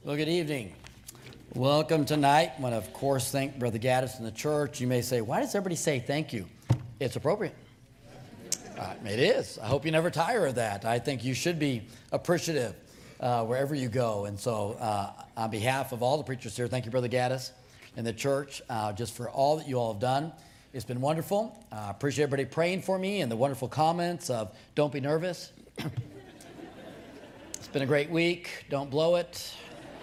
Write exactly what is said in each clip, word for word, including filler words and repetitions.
Well, good evening. Welcome tonight. I want to, of course, thank Brother Gaddis and the church. You may say, why does everybody say thank you? It's appropriate. Uh, it is. I hope you never tire of that. I think you should be appreciative uh, wherever you go. And so uh, on behalf of all the preachers here, thank you, Brother Gaddis and the church, uh, just for all that you all have done. It's been wonderful. I uh, appreciate everybody praying for me and the wonderful comments of don't be nervous. It's been a great week. Don't blow it.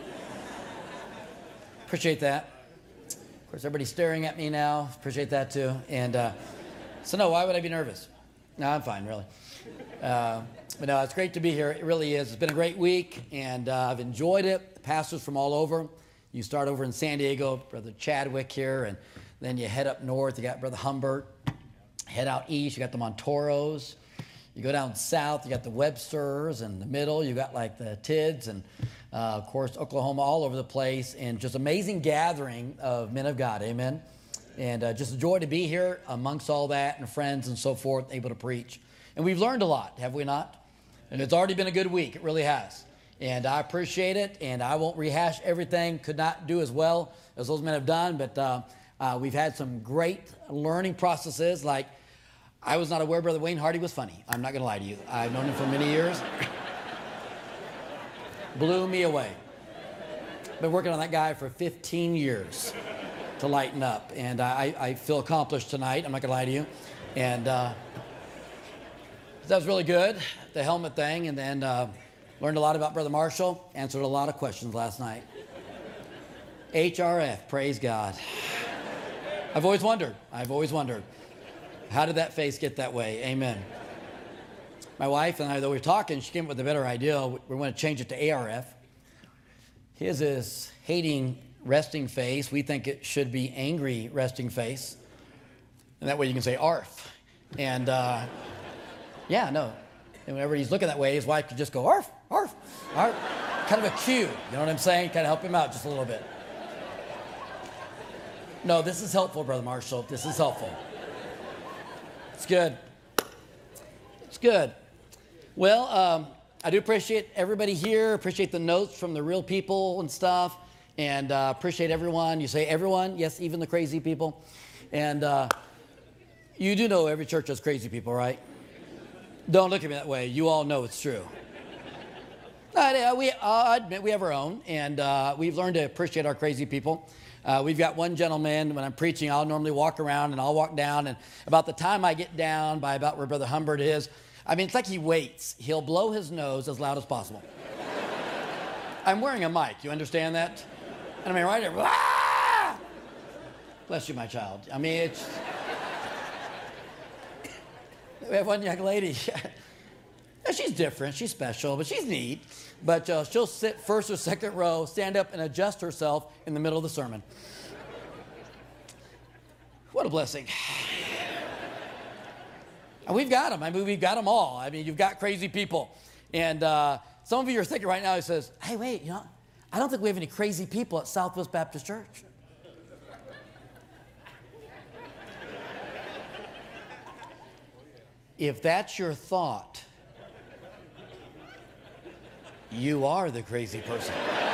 Appreciate that. Of course, everybody's staring at me now. Appreciate that too. And uh, so, no, why would I be nervous? No, I'm fine, really. Uh, but no, it's great to be here. It really is. It's been a great week, and uh, I've enjoyed it. The pastors from all over. You start over in San Diego, Brother Chadwick here, and then you head up north. You got Brother Humbert. Head out east. You got the Montoros. You go down south. You got the Websters. And in the middle, you got like the Tids and Uh, of course, Oklahoma, all over the place, and just amazing gathering of men of God, amen? And uh, just a joy to be here amongst all that and friends and so forth, able to preach. And we've learned a lot, have we not? And it's already been a good week, it really has. And I appreciate it, and I won't rehash everything, could not do as well as those men have done, but uh, uh, we've had some great learning processes, like I was not aware Brother Wayne Hardy was funny. I'm not going to lie to you. I've known him for many years. Blew me away. Been working on that guy for fifteen years to lighten up, and I, I feel accomplished tonight. I'm not gonna lie to you, and uh, that was really good. The helmet thing, and then uh, learned a lot about Brother Marshall. Answered a lot of questions last night. H R F, praise God. I've always wondered. I've always wondered, how did that face get that way? Amen. My wife and I, though we were talking, she came up with a better idea. We want to change it to A R F. His is hating resting face. We think it should be angry resting face. And that way you can say arf. And uh, yeah, no. And whenever he's looking that way, his wife could just go arf, arf, arf. Kind of a cue. You know what I'm saying? Kind of help him out just a little bit. No, this is helpful, Brother Marshall. This is helpful. It's good. It's good. Well, um, I do appreciate everybody here, appreciate the notes from the real people and stuff, and uh, appreciate everyone. You say everyone? Yes, even the crazy people. And uh, you do know every church has crazy people, right? Don't look at me that way. You all know it's true. Uh, we, I admit we have our own, and uh, we've learned to appreciate our crazy people. Uh, we've got one gentleman, when I'm preaching, I'll normally walk around, and I'll walk down, and about the time I get down by about where Brother Humbert is, I mean, it's like he waits. He'll blow his nose as loud as possible. I'm wearing a mic. You understand that? And I mean, right here, ah! Bless you, my child. I mean, it's... We have one young lady. She's different. She's special, but she's neat. But uh, she'll sit first or second row, stand up, and adjust herself in the middle of the sermon. What a blessing. And we've got them. I mean, we've got them all. I mean, you've got crazy people. And uh, some of you are thinking right now, he says, hey, wait, you know, I don't think we have any crazy people at Southwest Baptist Church. If that's your thought, you are the crazy person.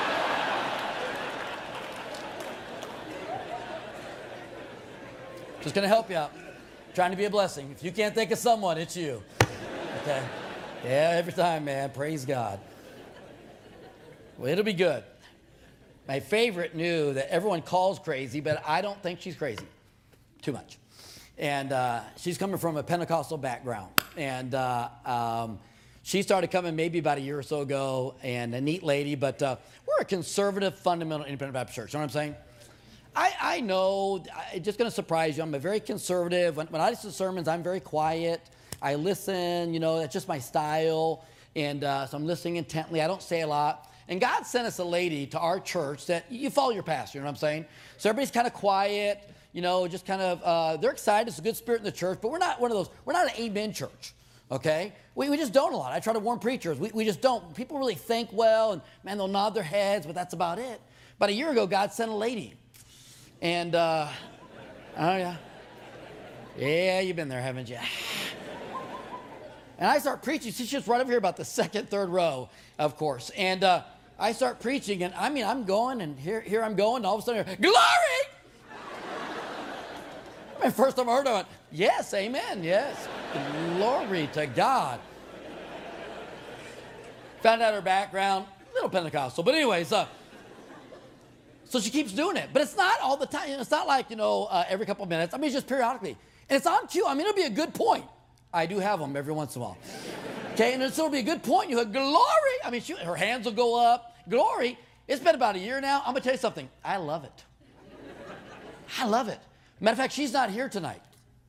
Just going to help you out. Trying to be a blessing. If you can't think of someone, it's you. Okay? Yeah, every time, man. Praise God. Well, it'll be good. My favorite knew that everyone calls crazy, but I don't think she's crazy. Too much. And uh, she's coming from a Pentecostal background. And uh, um, she started coming maybe about a year or so ago, and a neat lady, but uh, we're a conservative, fundamental, independent Baptist church. You know what I'm saying? I, I know, it's just going to surprise you. I'm a very conservative. When, when I listen to sermons, I'm very quiet. I listen, you know, that's just my style. And uh, so I'm listening intently. I don't say a lot. And God sent us a lady to our church that you follow your pastor, you know what I'm saying? So everybody's kind of quiet, you know, just kind of, uh, they're excited. It's a good spirit in the church, but we're not one of those, we're not an amen church, okay? We, we just don't a lot. I try to warn preachers. We, we just don't. People really think well, and man, they'll nod their heads, but that's about it. About a year ago, God sent a lady. And, uh, oh, yeah. Yeah, you've been there, haven't you? And I start preaching. She's just right over here about the second, third row, of course. And uh, I start preaching, and I mean, I'm going, and here, here I'm going, and all of a sudden, glory! I mean, first time I heard it, I went, yes, amen, yes. Glory to God. Found out her background, a little Pentecostal, but anyways, uh, so she keeps doing it. But it's not all the time. It's not like, you know, uh, every couple of minutes. I mean, it's just periodically. And it's on cue. I mean, it'll be a good point. I do have them every once in a while. Okay, and it'll be a good point. You have glory. I mean, she, her hands will go up. Glory. It's been about a year now. I'm going to tell you something. I love it. I love it. Matter of fact, she's not here tonight.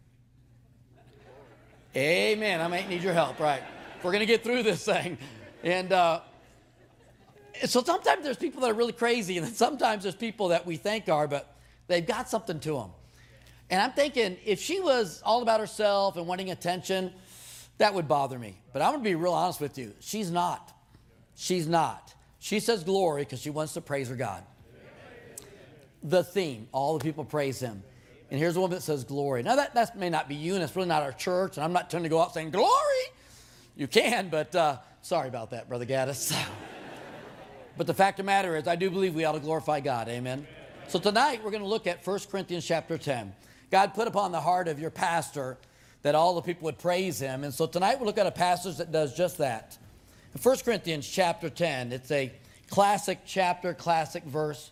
Amen. I might need your help, right? We're going to get through this thing. And uh, so sometimes there's people that are really crazy, and then sometimes there's people that we think are, but they've got something to them. And I'm thinking, if she was all about herself and wanting attention, that would bother me. But I'm going to be real honest with you. She's not. She's not. She says glory because she wants to praise her God. The theme, all the people praise him. And here's one that says glory. Now, that, that may not be you, and it's really not our church, and I'm not trying to go out saying glory. You can, but uh, sorry about that, Brother Gaddis. But the fact of the matter is, I do believe we ought to glorify God. Amen. So tonight, we're going to look at First Corinthians chapter ten. God put upon the heart of your pastor that all the people would praise him. And so tonight, we'll look at a passage that does just that. In First Corinthians chapter ten, it's a classic chapter, classic verse.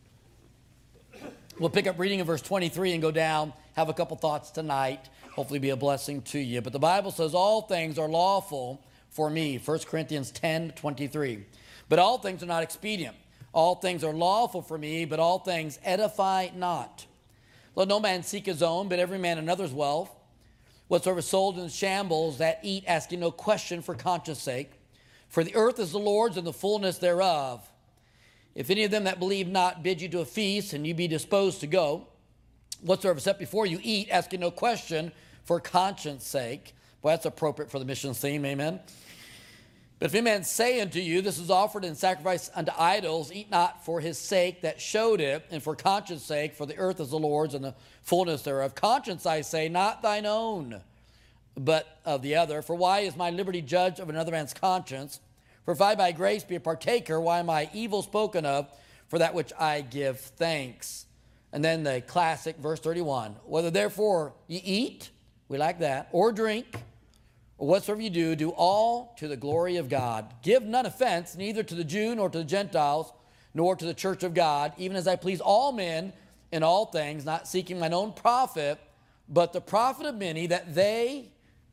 We'll pick up reading in verse twenty-three and go down, have a couple thoughts tonight, hopefully be a blessing to you. But the Bible says, all things are lawful for me, First Corinthians ten twenty-three. But all things are not expedient. All things are lawful for me, but all things edify not. Let no man seek his own, but every man another's wealth. Whatsoever is sold in shambles, that eat, asking no question for conscience sake. For the earth is the Lord's and the fullness thereof. If any of them that believe not bid you to a feast, and you be disposed to go, whatsoever is set before you, eat, asking no question for conscience sake. Well, that's appropriate for the missions theme, amen. But if any man say unto you, this is offered in sacrifice unto idols, eat not for his sake that showed it, and for conscience sake, for the earth is the Lord's and the fullness thereof. Conscience, I say, not thine own, but of the other. For why is my liberty judged of another man's conscience? For if I by grace be a partaker, why am I evil spoken of for that which I give thanks? And then the classic verse thirty-one, whether therefore ye eat, we like that, or drink, or whatsoever you do, do all to the glory of God. Give none offense, neither to the Jew nor to the Gentiles, nor to the church of God, even as I please all men in all things, not seeking mine own profit, but the profit of many, that they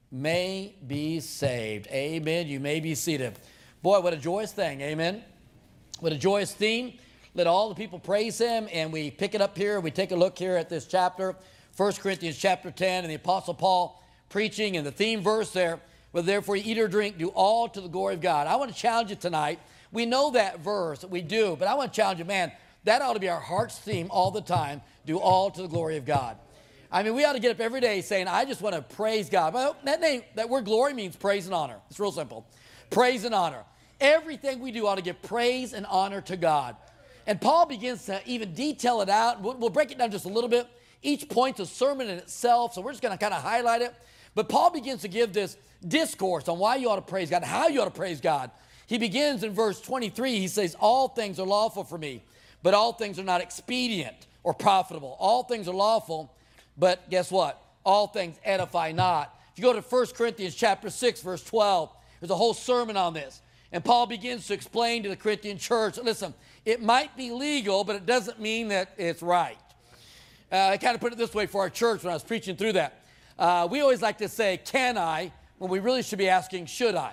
may be saved. Amen. You may be seated. Boy, what a joyous thing. Amen. What a joyous theme. Let all the people praise him. And we pick it up here. We take a look here at this chapter, First Corinthians chapter ten, and the Apostle Paul preaching, and the theme verse there, whether therefore you eat or drink, do all to the glory of God. I want to challenge you tonight. We know that verse, we do, but I want to challenge you, man, that ought to be our heart's theme all the time, do all to the glory of God. I mean, we ought to get up every day saying, I just want to praise God. Well, that name, that word glory means praise and honor. It's real simple. Praise and honor. Everything we do ought to give praise and honor to God. And Paul begins to even detail it out. We'll, we'll break it down just a little bit. Each point's a sermon in itself, so we're just going to kind of highlight it. But Paul begins to give this discourse on why you ought to praise God, how you ought to praise God. He begins in verse twenty-three. He says, all things are lawful for me, but all things are not expedient or profitable. All things are lawful, but guess what? All things edify not. If you go to First Corinthians chapter six, verse twelve, there's a whole sermon on this. And Paul begins to explain to the Corinthian church, listen, it might be legal, but it doesn't mean that it's right. Uh, I kind of put it this way for our church when I was preaching through that. Uh, we always like to say, can I, when we really should be asking, should I?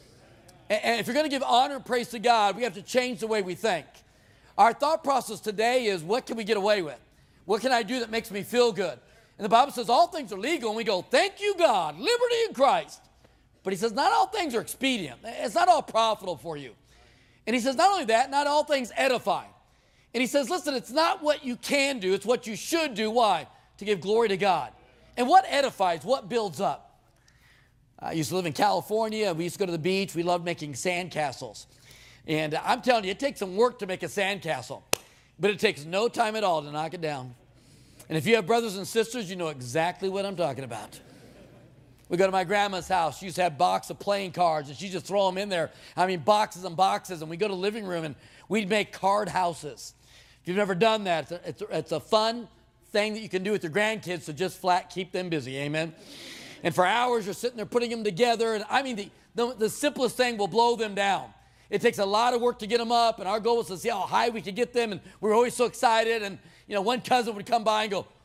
And, and if you're going to give honor and praise to God, we have to change the way we think. Our thought process today is, what can we get away with? What can I do that makes me feel good? And the Bible says all things are legal, and we go, thank you, God, liberty in Christ. But he says, not all things are expedient. It's not all profitable for you. And he says, not only that, not all things edify. And he says, listen, it's not what you can do, it's what you should do. Why? To give glory to God. And what edifies, what builds up? I used to live in California. We used to go to the beach. We loved making sandcastles. And I'm telling you, it takes some work to make a sandcastle. But it takes no time at all to knock it down. And if you have brothers and sisters, you know exactly what I'm talking about. We go to my grandma's house. She used to have a box of playing cards, and she'd just throw them in there. I mean, boxes and boxes. And we go to the living room, and we'd make card houses. If you've never done that, it's a, it's a, it's a fun thing that you can do with your grandkids to just flat keep them busy. Amen? And for hours, you're sitting there putting them together. And I mean, the, the, the simplest thing will blow them down. It takes a lot of work to get them up, and our goal was to see how high we could get them, and we were always so excited. And, you know, one cousin would come by and go,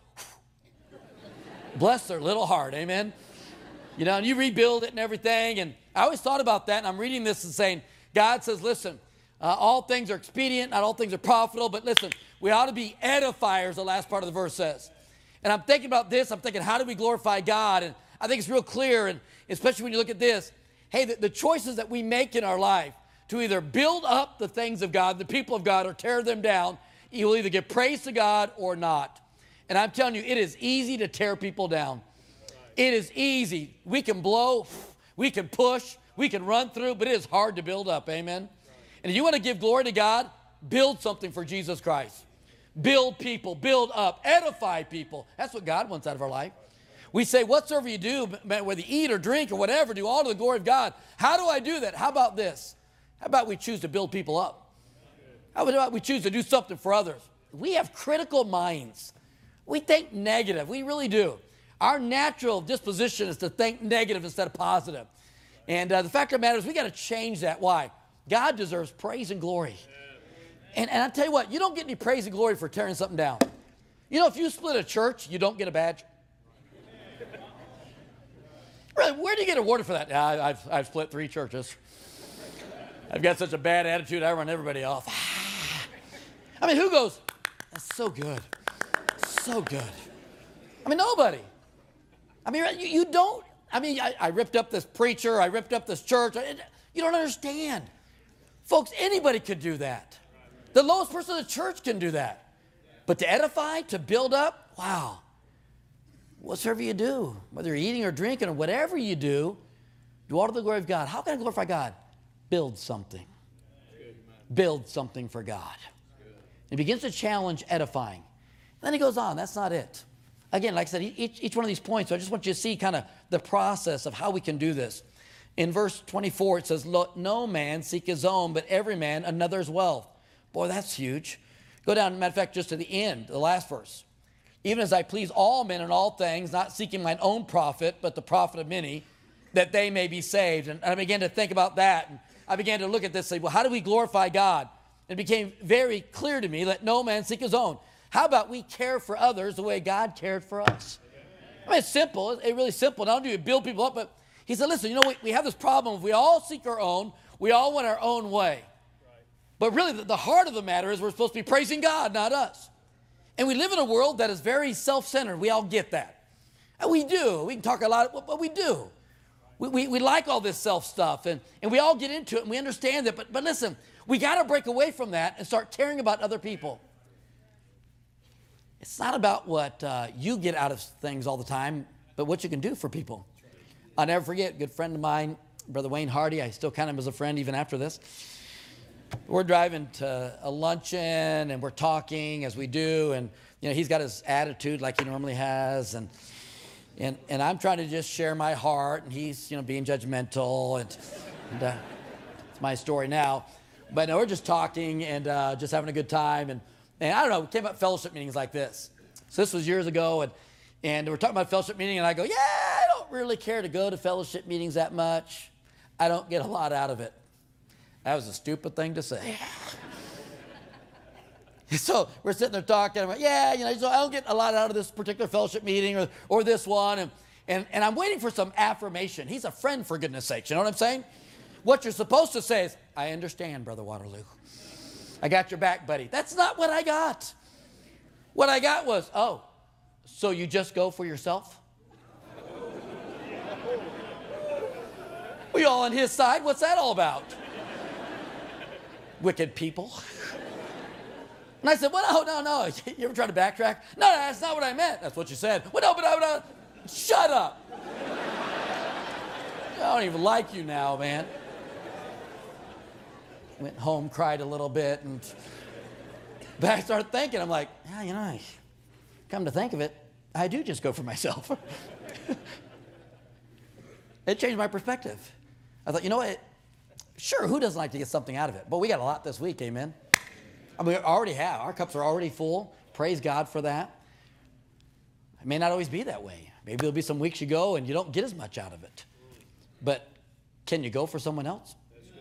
bless their little heart, amen? You know, and you rebuild it and everything, and I always thought about that, and I'm reading this and saying, God says, listen, uh, all things are expedient, not all things are profitable, but listen, we ought to be edifiers, the last part of the verse says. And I'm thinking about this, I'm thinking, how do we glorify God? And I think it's real clear, and especially when you look at this, hey, the, the choices that we make in our life, to either build up the things of God, the people of God, or tear them down, you will either give praise to God or not. And I'm telling you, it is easy to tear people down. It is easy. We can blow, we can push, we can run through, but it is hard to build up, amen? And if you want to give glory to God, build something for Jesus Christ. Build people, build up, edify people. That's what God wants out of our life. We say, whatsoever you do, whether you eat or drink or whatever, do all to the glory of God. How do I do that? How about this? How about we choose to build people up? How about we choose to do something for others? We have critical minds. We think negative. We really do. Our natural disposition is to think negative instead of positive. And uh, the fact of the matter is we got to change that. Why? God deserves praise and glory. And, and I tell you what, you don't get any praise and glory for tearing something down. You know, if you split a church, you don't get a badge. Where do you get awarded for that? Yeah, I, I've, I've split three churches. I've got such a bad attitude, I run everybody off. I mean, who goes, that's so good, so good. I mean, nobody. I mean, you, you don't, I mean, I, I ripped up this preacher, I ripped up this church. You don't understand. Folks, anybody could do that. The lowest person in the church can do that. But to edify, to build up, wow. Whatsoever you do, whether you're eating or drinking or whatever you do, do all to the glory of God. How can I glorify God? Build something. Build something for God. He begins to challenge edifying. Then he goes on. That's not it. Again, like I said, each, each one of these points, I just want you to see kind of the process of how we can do this. In verse twenty-four, it says, no man seek his own, but every man another's wealth. Boy, that's huge. Go down, matter of fact, just to the end, the last verse. Even as I please all men in all things, not seeking mine own profit, but the profit of many, that they may be saved. And I began to think about that. And I began to look at this and say, well, how do we glorify God? It became very clear to me, let no man seek his own. How about we care for others the way God cared for us? I mean, it's simple. It's really simple. Not only do we build people up, but he said, listen, you know, we, we have this problem. If we all seek our own, we all want our own way. But really, the, the heart of the matter is we're supposed to be praising God, not us. And we live in a world that is very self-centered. We all get that. And we do. We can talk a lot, but we do. We, we, we like all this self stuff, and, and we all get into it, and we understand that. But, but listen, we got to break away from that and start caring about other people. It's not about what uh, you get out of things all the time, but what you can do for people. I'll never forget, a good friend of mine, Brother Wayne Hardy, I still count him as a friend even after this. We're driving to a luncheon, and we're talking as we do, and you know he's got his attitude like he normally has, and and and I'm trying to just share my heart, and he's you know being judgmental, and, and uh, it's my story now. But no, we're just talking and uh, just having a good time, and and I don't know, we came up fellowship meetings like this. So this was years ago, and and we're talking about fellowship meeting, and I go, yeah, I don't really care to go to fellowship meetings that much. I don't get a lot out of it. That was a stupid thing to say. So we're sitting there talking. I'm like, yeah, you know, so I don't get a lot out of this particular fellowship meeting or, or this one. And, and, and I'm waiting for some affirmation. He's a friend, for goodness sakes. You know what I'm saying? What you're supposed to say is, I understand, Brother Waterloo. I got your back, buddy. That's not what I got. What I got was, oh, so you just go for yourself? We all on his side. What's that all about? Wicked people. And I said, well, no, no, no. You ever try to backtrack? No, no, that's not what I meant. That's what you said. Well, no, but no, no. Shut up. I don't even like you now, man. Went home, cried a little bit, and but I started thinking, I'm like, yeah, you know, come to think of it, I do just go for myself. It changed my perspective. I thought, you know what? Sure, who doesn't like to get something out of it? But we got a lot this week, amen? I mean, we already have. Our cups are already full. Praise God for that. It may not always be that way. Maybe there'll be some weeks you go and you don't get as much out of it. But can you go for someone else?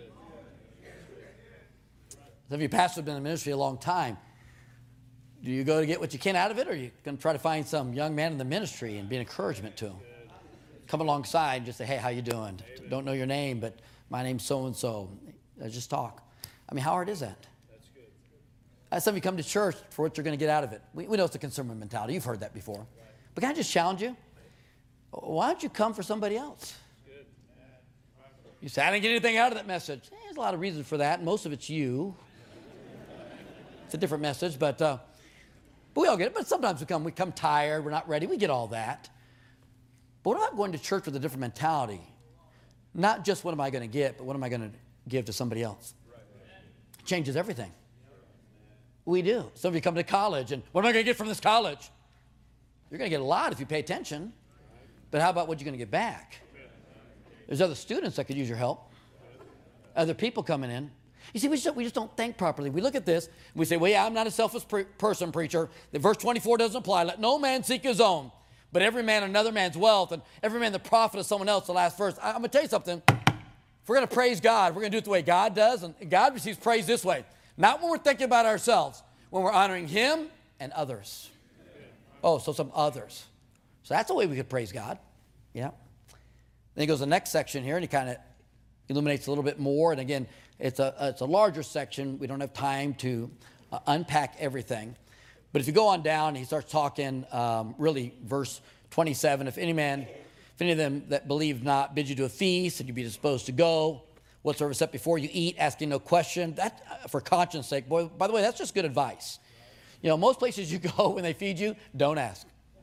Some of you pastors have been in ministry a long time. Do you go to get what you can out of it, or are you going to try to find some young man in the ministry and be an encouragement to him? Come alongside and just say, hey, how you doing? Don't know your name, but my name's so-and-so. Just talk. I mean, how hard is that? That's good. As some of you come to church for what you're going to get out of it. We, we know it's a consumer mentality. You've heard that before. Right. But can I just challenge you? Why don't you come for somebody else? Good. You say, I didn't get anything out of that message. Eh, there's a lot of reasons for that. Most of it's you. It's a different message, but, uh, but we all get it. But sometimes we come, we come tired. We're not ready. We get all that. But what about going to church with a different mentality? Not just what am I going to get, but what am I going to give to somebody else? It changes everything. We do. Some of you come to college, and what am I going to get from this college? You're going to get a lot if you pay attention. But how about what you're going to get back? There's other students that could use your help. Other people coming in. You see, we just, we just don't think properly. We look at this, and we say, well, yeah, I'm not a selfish pre- person, preacher. The verse twenty-four doesn't apply. Let no man seek his own, but every man another man's wealth, and every man the profit of someone else, the last verse. I, I'm going to tell you something. If we're going to praise God, we're going to do it the way God does, and God receives praise this way. Not when we're thinking about ourselves, when we're honoring him and others. Oh, so some others. So that's the way we could praise God. Yeah. Then he goes to the next section here, and he kind of illuminates a little bit more. And again, it's a, it's a larger section. We don't have time to uh, unpack everything. But if you go on down, he starts talking, um, really, verse twenty-seven. If any man, if any of them that believe not bid you to a feast, and you be disposed to go, whatsoever set before you eat, asking no question. That, uh, for conscience sake, boy, by the way, that's just good advice. You know, most places you go when they feed you, don't ask.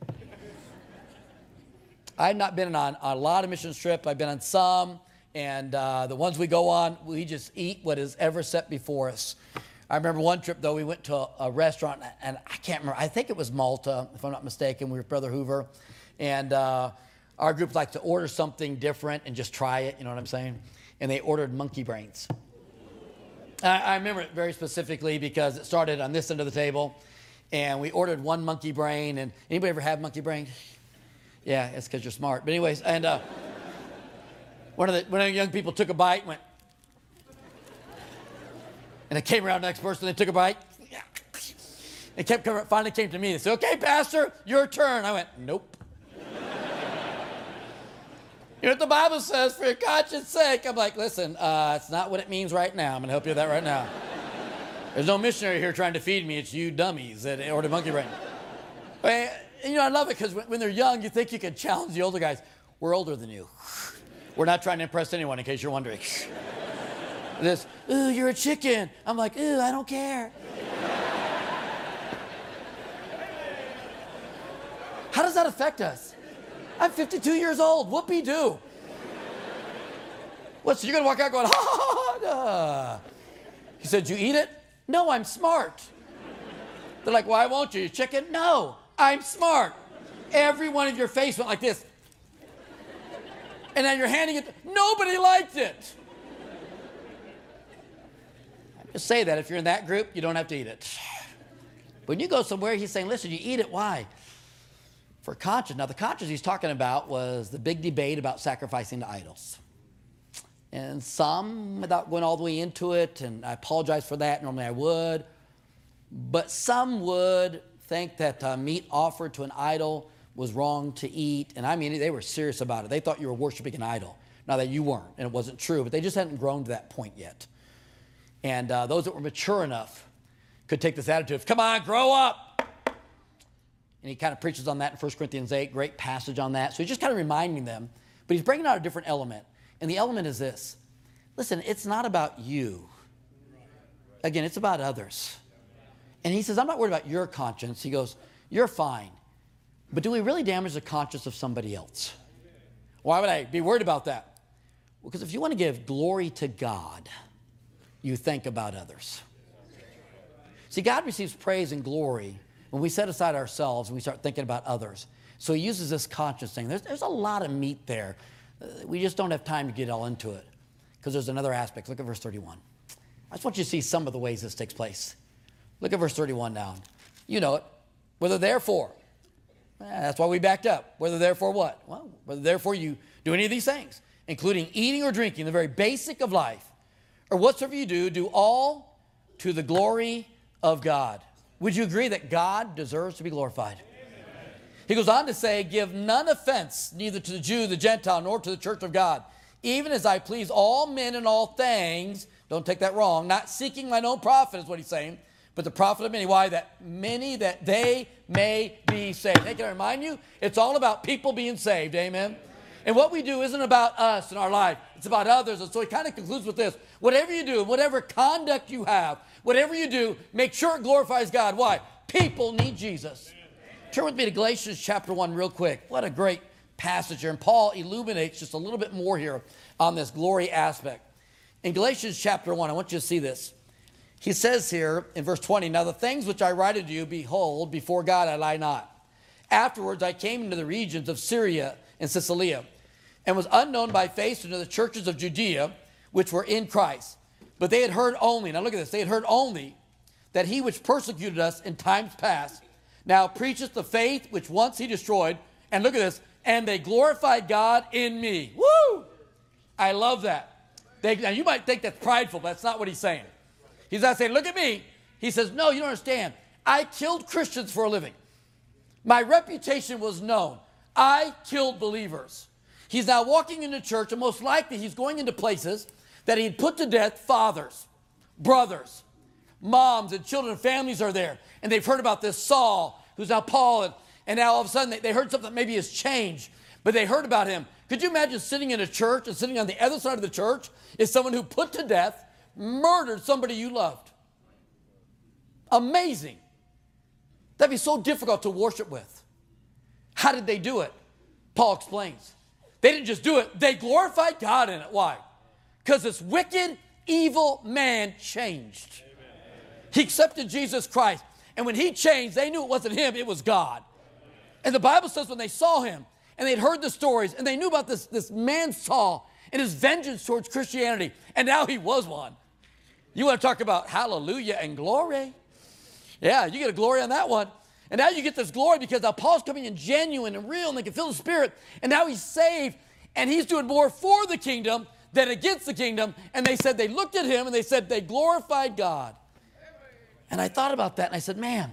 I've not been on, on a lot of mission trips. I've been on some. And uh, the ones we go on, we just eat what is ever set before us. I remember one trip, though, we went to a, a restaurant, and I can't remember. I think it was Malta, if I'm not mistaken. We were with Brother Hoover. And uh, our group likes to order something different and just try it, you know what I'm saying? And they ordered monkey brains. I, I remember it very specifically because it started on this end of the table. And we ordered one monkey brain. And anybody ever have monkey brain? Yeah, it's because you're smart. But anyways, and... Uh, One of, the, one of the young people took a bite and went, and it came around the next person, they took a bite. It kept coming, finally came to me. They said, okay, Pastor, your turn. I went, nope. You know what the Bible says, for your conscience sake? I'm like, listen, uh, it's not what it means right now. I'm going to help you with that right now. There's no missionary here trying to feed me. It's you dummies that ordered monkey brain. And, you know, I love it because when, when they're young, you think you can challenge the older guys. We're older than you. We're not trying to impress anyone, in case you're wondering. This, ooh, you're a chicken. I'm like, ooh, I don't care. How does that affect us? I'm fifty-two years old. Whoopee-doo. What, so you're going to walk out going, ha, ha, ha, ha. He said, you eat it? No, I'm smart. They're like, why won't you? You chicken? No, I'm smart. Every one of your face went like this. And now you're handing it. Nobody liked it. I just say that if you're in that group, you don't have to eat it. When you go somewhere, he's saying, listen, you eat it. Why? For conscience. Now, the conscience he's talking about was the big debate about sacrificing to idols. And some, without going all the way into it, and I apologize for that, normally I would, but some would think that uh, meat offered to an idol was wrong to eat. And I mean, they were serious about it. They thought you were worshiping an idol. Now that you weren't, and it wasn't true, but they just hadn't grown to that point yet. And uh, those that were mature enough could take this attitude of, come on, grow up. And he kind of preaches on that in First Corinthians eight, great passage on that. So he's just kind of reminding them, but he's bringing out a different element. And the element is this. Listen, it's not about you. Again, it's about others. And he says, I'm not worried about your conscience. He goes, you're fine. But do we really damage the conscience of somebody else? Why would I be worried about that? Well, because if you want to give glory to God, you think about others. See, God receives praise and glory when we set aside ourselves and we start thinking about others. So he uses this conscience thing. There's, there's a lot of meat there Uh, we just don't have time to get all into it because there's another aspect. Look at verse thirty-one. I just want you to see some of the ways this takes place. Look at verse thirty-one now. You know it. Whether therefore, eh, that's why we backed up. Whether therefore what? Well, whether therefore you do any of these things, including eating or drinking, the very basic of life, or whatsoever you do, do all to the glory of God. Would you agree that God deserves to be glorified? Amen. He goes on to say, give none offense, neither to the Jew, the Gentile, nor to the church of God, even as I please all men in all things. Don't take that wrong. Not seeking mine own profit is what he's saying, but the profit of many. Why? That many, that they may be saved. Hey, can I remind you? It's all about people being saved. Amen. And what we do isn't about us in our life. It's about others. And so he kind of concludes with this. Whatever you do, whatever conduct you have, whatever you do, make sure it glorifies God. Why? People need Jesus. Turn with me to Galatians chapter one real quick. What a great passage here. And Paul illuminates just a little bit more here on this glory aspect. In Galatians chapter one, I want you to see this. He says here in verse twenty, now the things which I write unto you, behold, before God I lie not. Afterwards I came into the regions of Syria and Cilicia, and was unknown by face unto the churches of Judea, which were in Christ. But they had heard only, now look at this, they had heard only that he which persecuted us in times past now preacheth the faith which once he destroyed. And look at this, and they glorified God in me. Woo! I love that. They, now you might think that's prideful, but that's not what he's saying. He's not saying, look at me. He says, no, you don't understand. I killed Christians for a living. My reputation was known. I killed believers. He's now walking into church, and most likely he's going into places that he'd put to death fathers, brothers, moms, and children and families are there. And they've heard about this Saul, who's now Paul, and, and now all of a sudden they, they heard something that maybe has changed, but they heard about him. Could you imagine sitting in a church and sitting on the other side of the church is someone who put to death, murdered somebody you loved? Amazing. That'd be so difficult to worship with. How did they do it? Paul explains. They didn't just do it, they glorified God in it. Why? Because this wicked, evil man changed. Amen. He accepted Jesus Christ. And when he changed, they knew it wasn't him, it was God. And the Bible says when they saw him, and they'd heard the stories, and they knew about this, this man Saul and his vengeance towards Christianity, and now he was one. You want to talk about hallelujah and glory? Yeah, you get a glory on that one. And now you get this glory because now Paul's coming in genuine and real, and they can feel the Spirit, and now he's saved, and he's doing more for the kingdom than against the kingdom. And they said they looked at him, and they said they glorified God. And I thought about that, and I said, man,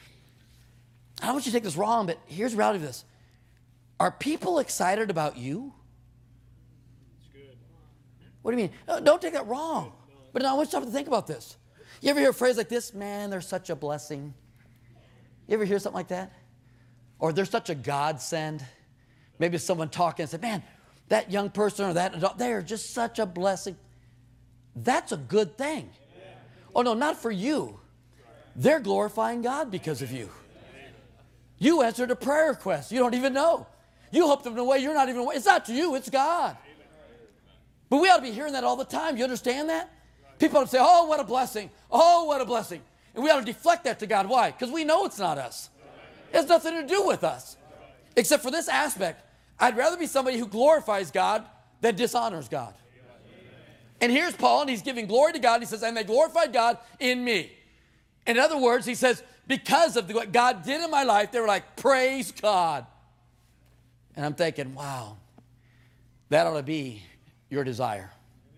I don't want you to take this wrong, but here's the reality of this. Are people excited about you? It's good. What do you mean? No, don't take that wrong. But now I want you to think about this. You ever hear a phrase like this? Man, they're such a blessing. You ever hear something like that? Or they're such a godsend. Maybe someone talking and say, man, that young person or that adult, they're just such a blessing. That's a good thing. Oh, no, not for you. They're glorifying God because of you. You answered a prayer request. You don't even know. You helped them in a way you're not even aware. It's not you, it's God. But we ought to be hearing that all the time. You understand that? People ought to say, oh, what a blessing. Oh, what a blessing. And we ought to deflect that to God. Why? Because we know it's not us. It has nothing to do with us. Except for this aspect. I'd rather be somebody who glorifies God than dishonors God. And here's Paul, and he's giving glory to God. He says, and they glorified God in me. In other words, he says, because of what God did in my life, they were like, praise God. And I'm thinking, wow, that ought to be your desire.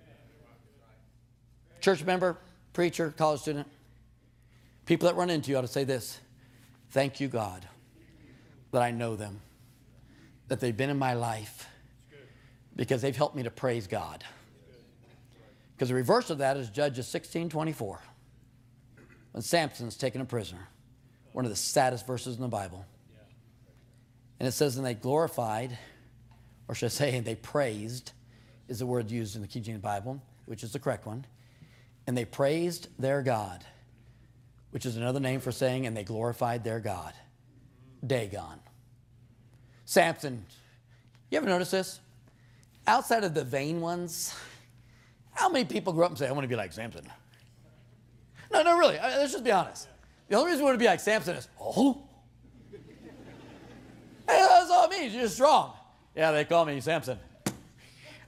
Church member, preacher, college student, people that run into you ought to say this: thank you, God, that I know them, that they've been in my life because they've helped me to praise God. Because the reverse of that is Judges sixteen twenty-four, when Samson's taken a prisoner, one of the saddest verses in the Bible. And it says, and they glorified, or should I say, and they praised, is the word used in the King James Bible, which is the correct one. And they praised their God, which is another name for saying, and they glorified their God. Dagon. Samson, you ever notice this? Outside of the vain ones, how many people grow up and say, I want to be like Samson? No, no, really. Let's just be honest. The only reason we want to be like Samson is, oh. Hey, that's all it means. You're strong. Yeah, they call me Samson.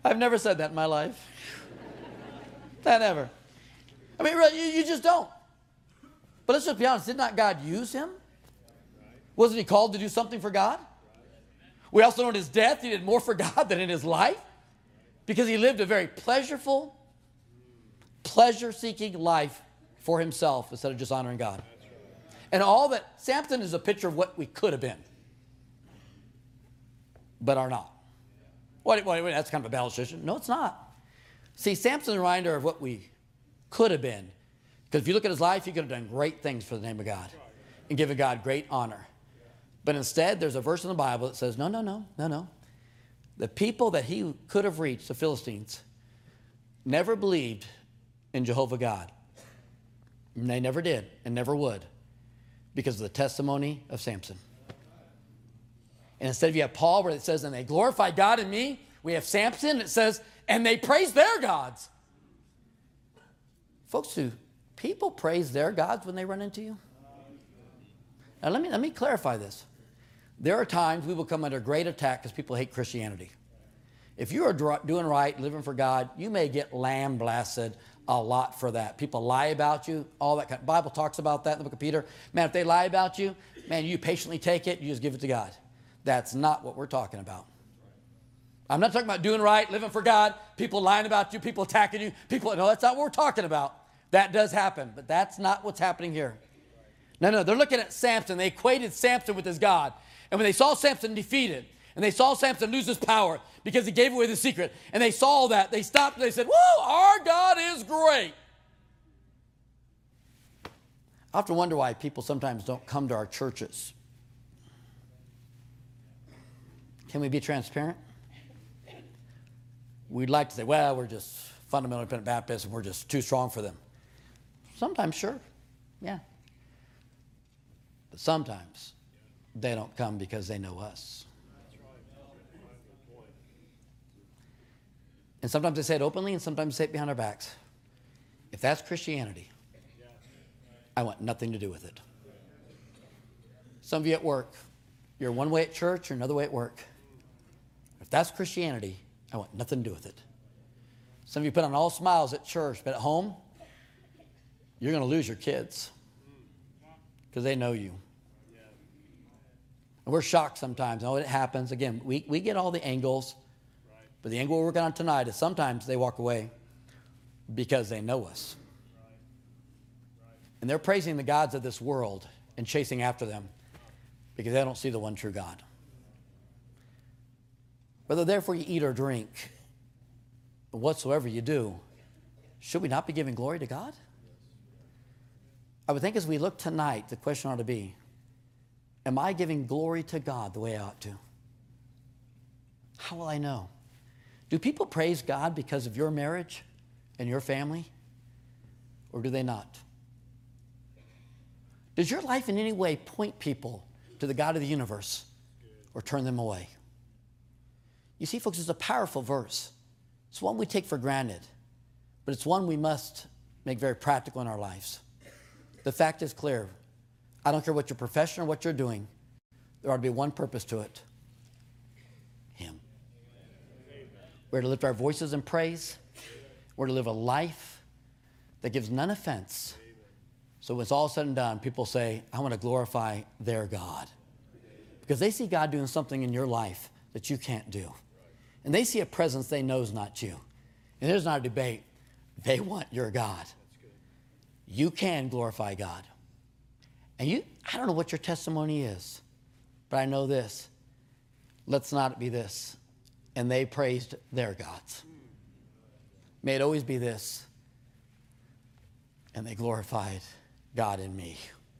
I've never said that in my life. Not ever. I mean, really, you, you just don't. But let's just be honest. Did not God use him? Wasn't he called to do something for God? We also know in his death, he did more for God than in his life because he lived a very pleasureful, pleasure-seeking life for himself instead of just honoring God. And all that, Samson is a picture of what we could have been, but are not. Wait, wait, wait, that's kind of a balanced issue. No, it's not. See, Samson's a reminder of what we could have been. Because if you look at his life, he could have done great things for the name of God and given God great honor. But instead, there's a verse in the Bible that says, no, no, no, no, no. The people that he could have reached, the Philistines, never believed in Jehovah God. And they never did and never would because of the testimony of Samson. And instead of you have Paul where it says, and they glorify God in me, we have Samson, it says, and they praise their gods. Folks, do people praise their gods when they run into you? Now, let me, let me clarify this. There are times we will come under great attack because people hate Christianity. If you are doing right, living for God, you may get lambasted a lot for that. People lie about you, all that kind of, Bible talks about that in the book of Peter. Man, if they lie about you, man, you patiently take it, you just give it to God. That's not what we're talking about. I'm not talking about doing right, living for God, people lying about you, people attacking you, people, no, that's not what we're talking about. That does happen, but that's not what's happening here. No, no, they're looking at Samson. They equated Samson with his God. And when they saw Samson defeated, and they saw Samson lose his power because he gave away the secret, and they saw that, they stopped and they said, whoa, our God is great. I often wonder why people sometimes don't come to our churches. Can we be transparent? We'd like to say, well, we're just fundamental independent Baptists and we're just too strong for them. Sometimes, sure, yeah. But sometimes they don't come because they know us. And sometimes they say it openly and sometimes they say it behind our backs. If that's Christianity, I want nothing to do with it. Some of you at work, you're one way at church or another way at work. If that's Christianity, I want nothing to do with it. Some of you put on all smiles at church, but at home, you're going to lose your kids because they know you. And we're shocked sometimes. Oh, it happens. Again, we, we get all the angles, but the angle we're working on tonight is sometimes they walk away because they know us. And they're praising the gods of this world and chasing after them because they don't see the one true God. Whether therefore you eat or drink, whatsoever you do, should we not be giving glory to God? I would think as we look tonight, the question ought to be, am I giving glory to God the way I ought to? How will I know? Do people praise God because of your marriage and your family? Or do they not? Does your life in any way point people to the God of the universe or turn them away? You see, folks, it's a powerful verse. It's one we take for granted, but it's one we must make very practical in our lives. The fact is clear. I don't care what your profession or what you're doing. There ought to be one purpose to it. Him. We're to lift our voices in praise. We're to live a life that gives none offense. So when it's all said and done, people say, I want to glorify their God. Because they see God doing something in your life that you can't do. And they see a presence they know is not you. And there's not a debate. They want your God. You can glorify God. And you, I don't know what your testimony is, but I know this. Let's not be this. And they praised their gods. May it always be this. And they glorified God in me.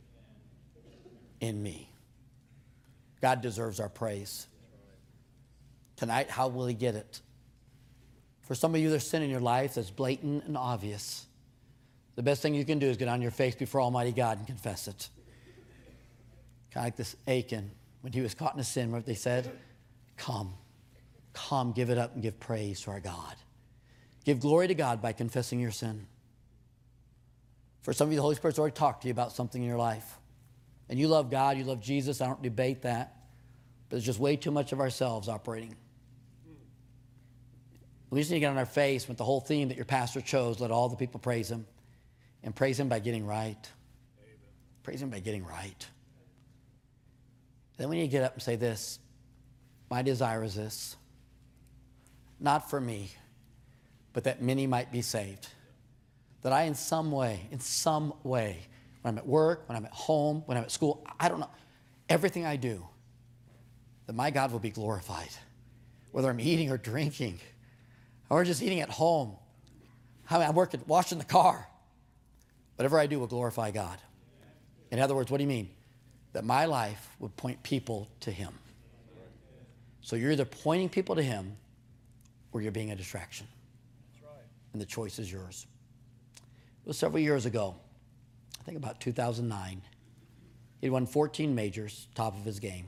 In me. God deserves our praise. Tonight, how will he get it? For some of you, there's sin in your life that's blatant and obvious. The best thing you can do is get on your face before Almighty God and confess it. Kind of like this Achan, when he was caught in a sin, what they said? Come, come, give it up and give praise to our God. Give glory to God by confessing your sin. For some of you, the Holy Spirit's already talked to you about something in your life. And you love God, you love Jesus, I don't debate that. But there's just way too much of ourselves operating. We just need to get on our face with the whole theme that your pastor chose. Let all the people praise him. And praise him by getting right. Amen. Praise him by getting right. Then we need to get up and say this. My desire is this. Not for me, but that many might be saved. That I in some way, in some way, when I'm at work, when I'm at home, when I'm at school, I don't know, everything I do, that my God will be glorified. Whether I'm eating or drinking, or just eating at home, how I'm working, washing the car. Whatever I do will glorify God. In other words, what do you mean? That my life would point people to him. So you're either pointing people to him or you're being a distraction. That's right. And the choice is yours. It was several years ago, I think about two thousand nine. He won fourteen majors, top of his game.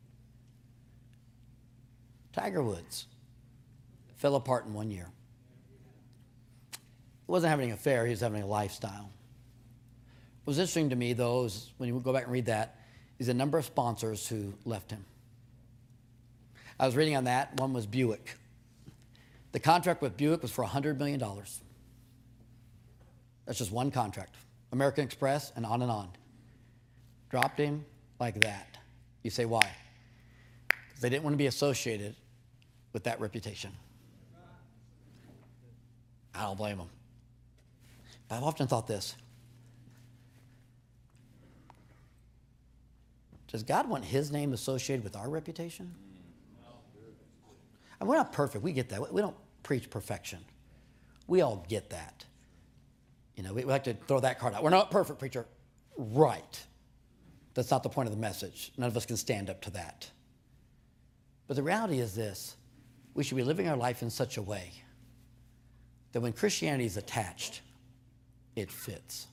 Tiger Woods fell apart in one year. He wasn't having an affair, he was having a lifestyle. What was interesting to me, though, is when you go back and read that, is the number of sponsors who left him. I was reading on that. One was Buick. The contract with Buick was for one hundred million dollars. That's just one contract. American Express and on and on. Dropped him like that. You say, why? Because they didn't want to be associated with that reputation. I don't blame them. But I've often thought this. Does God want his name associated with our reputation? And we're not perfect. We get that. We don't preach perfection. We all get that. You know, we like to throw that card out. We're not perfect, preacher. Right. That's not the point of the message. None of us can stand up to that. But the reality is this. We should be living our life in such a way that when Christianity is attached, it fits.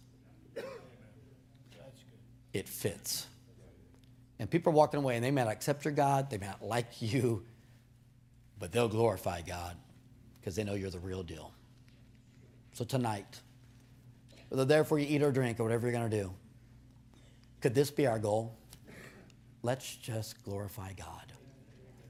It fits. And people are walking away, and they may not accept your God, they may not like you, but they'll glorify God because they know you're the real deal. So tonight, whether therefore you eat or drink or whatever you're going to do, could this be our goal? Let's just glorify God.